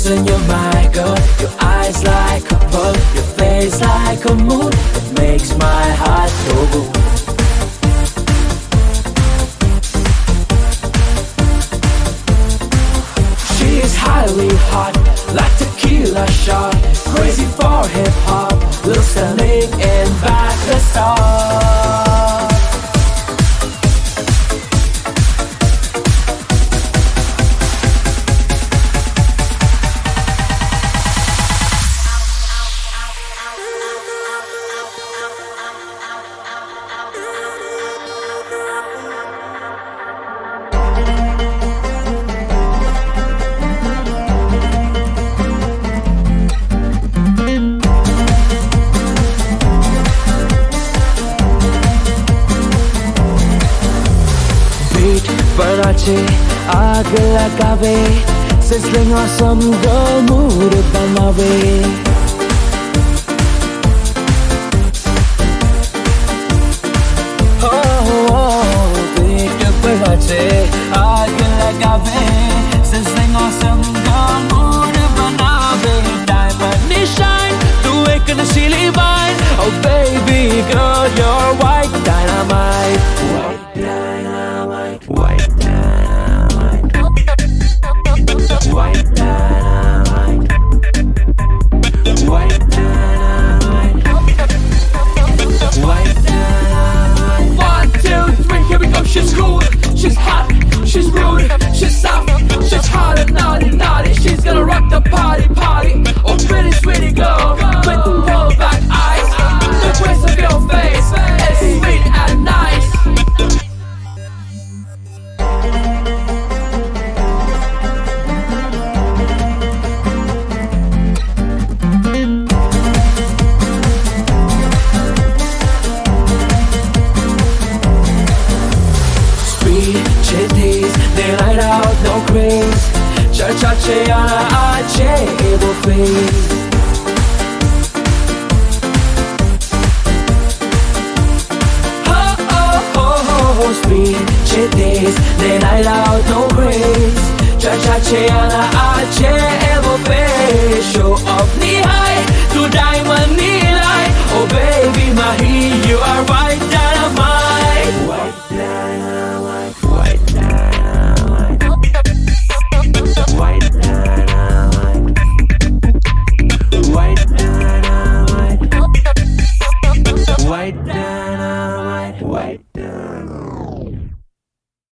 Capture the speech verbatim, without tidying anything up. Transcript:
Listen, you're my girl. Your eyes like a pearl, your face like a moon. It makes my heart go boom. She's highly hot, like tequila shot. Crazy for hip hop, listening in back the star. Panache, aag lagawe, sizzling awesome girl mood banawe. Oh, oh, beat panache, aag lagawe, sizzling awesome girl mood banawe. Diamond shine, tu ek nashili wine. Oh baby girl, you're white dynamite. White dynamite. White dynamite. White dynamite. White dynamite. White dynamite. One, two, three, here we go. She's cool, she's hot, she's rude, she's soft, she's hot and naughty, naughty. She's gonna rock the party, party. Oh, pretty, sweetie girl, with the pearl black eyes, the grace of your face, it's sweet and nice. Chitties, they light out, no craze. Cha-cha-che, ana-ache, evil face. Oh-oh-oh-oh, sweet chitties, they light out, no craze. Cha-cha-che, ana-ache, evil face. Show off knee-high, to diamond knee-light. Oh baby, mahi, you are white dynamite. White dynamite. White dynamite. White dynamite. White dynamite. White dynamite.